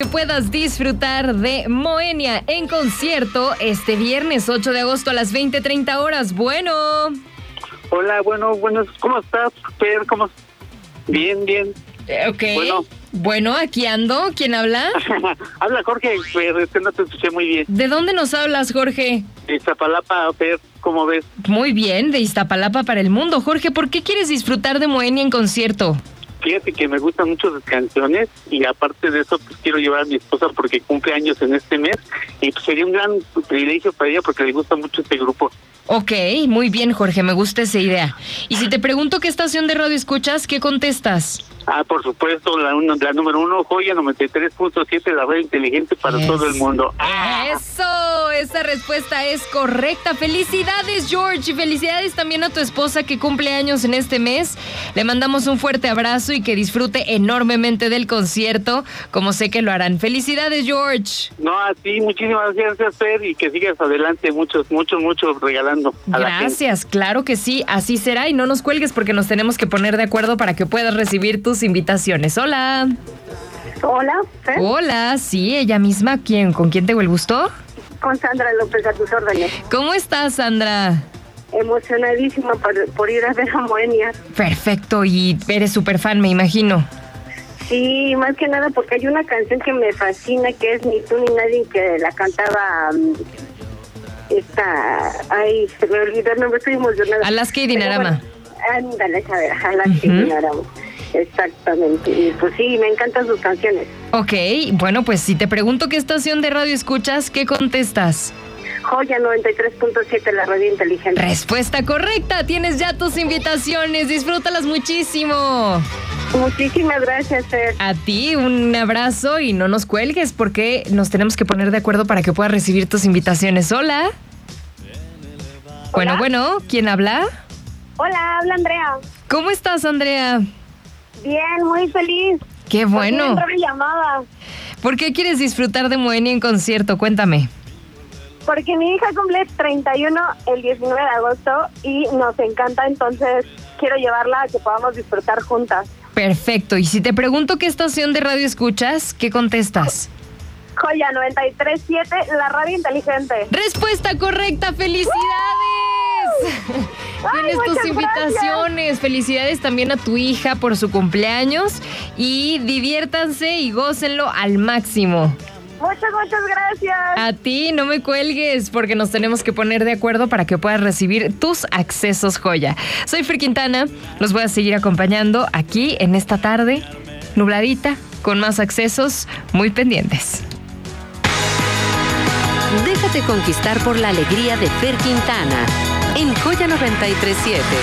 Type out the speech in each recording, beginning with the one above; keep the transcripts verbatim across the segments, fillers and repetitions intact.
puedas disfrutar de Moenia en concierto este viernes ocho de agosto a las veinte treinta horas. Bueno. Hola, bueno, bueno, ¿cómo estás, Fer? ¿Cómo? Bien, bien. Eh, ok. Bueno. Bueno, aquí ando. ¿Quién habla? Habla Jorge, Fer, es que no te escuché muy bien. ¿De dónde nos hablas, Jorge? De Iztapalapa, Fer, ¿cómo ves? Muy bien, de Iztapalapa para el mundo. Jorge, ¿por qué quieres disfrutar de Moenia en concierto? Fíjate que me gustan mucho sus canciones y aparte de eso, pues quiero llevar a mi esposa porque cumple años en este mes y pues sería un gran privilegio para ella porque le gusta mucho este grupo. Ok, muy bien, Jorge, me gusta esa idea. Y si te pregunto qué estación de radio escuchas, ¿qué contestas? Ah, por supuesto, la, uno, la número uno, Joya noventa y tres punto siete, la radio inteligente para Es... todo el mundo. ¡Eso! Esa respuesta es correcta. ¡Felicidades, George! Y felicidades también a tu esposa que cumple años en este mes. Le mandamos un fuerte abrazo y que disfrute enormemente del concierto, como sé que lo harán. ¡Felicidades, George! No, a ti, muchísimas gracias, Fer, y que sigas adelante, muchos, muchos, muchos regalando a la gente. Gracias, claro que sí, así será. Y no nos cuelgues porque nos tenemos que poner de acuerdo para que puedas recibir tus invitaciones. Hola. Hola, ¿eh? Hola, sí, ella misma. ¿Quién? ¿Con quién tengo el gusto? Con Sandra López, a tus órdenes. ¿Cómo estás, Sandra? Emocionadísima por, por ir a ver a Moenia. Perfecto, y eres súper fan, me imagino. Sí, más que nada porque hay una canción que me fascina, que es Ni tú ni nadie, que la cantaba um, esta... Ay, se me olvidó el nombre, estoy emocionada. Alaska y Dinarama. Bueno, ándale, a ver, Alaska uh-huh. y Dinarama. Exactamente, y pues sí, me encantan sus canciones. Ok, bueno, pues si te pregunto qué estación de radio escuchas, ¿qué contestas? Joya noventa y tres punto siete, la radio inteligente. Respuesta correcta, tienes ya tus invitaciones, disfrútalas muchísimo. Muchísimas gracias, Fer. A ti, un abrazo y no nos cuelgues porque nos tenemos que poner de acuerdo para que puedas recibir tus invitaciones. Hola. Hola. Bueno, bueno, ¿quién habla? Hola, habla Andrea. ¿Cómo estás, Andrea? Bien, muy feliz. Qué bueno. ¿Por qué mi llamada? ¿Por qué quieres disfrutar de Moenia en concierto? Cuéntame. Porque mi hija cumple treinta y uno el diecinueve de agosto y nos encanta, entonces quiero llevarla a que podamos disfrutar juntas. Perfecto. Y si te pregunto qué estación de radio escuchas, ¿qué contestas? Joya noventa y tres punto siete, la radio inteligente. Respuesta correcta, felicidades. Ay, tienes tus invitaciones. Gracias. Felicidades también a tu hija por su cumpleaños y diviértanse y gócenlo al máximo. Muchas, muchas gracias. A ti, no me cuelgues porque nos tenemos que poner de acuerdo para que puedas recibir tus accesos, Joya. Soy Fer Quintana, los voy a seguir acompañando aquí en esta tarde nubladita con más accesos muy pendientes. Déjate conquistar por la alegría de Fer Quintana en Joya noventa y tres punto siete.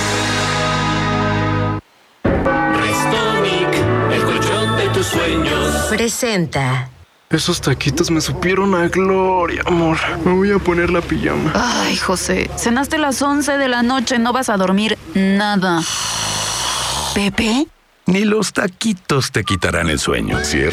Restonic, el colchón de tus sueños. Presenta. Esos taquitos me supieron a gloria, amor. Me voy a poner la pijama. Ay, José, cenaste a las once de la noche, no vas a dormir nada. ¿Pepe? Ni los taquitos te quitarán el sueño. Cierra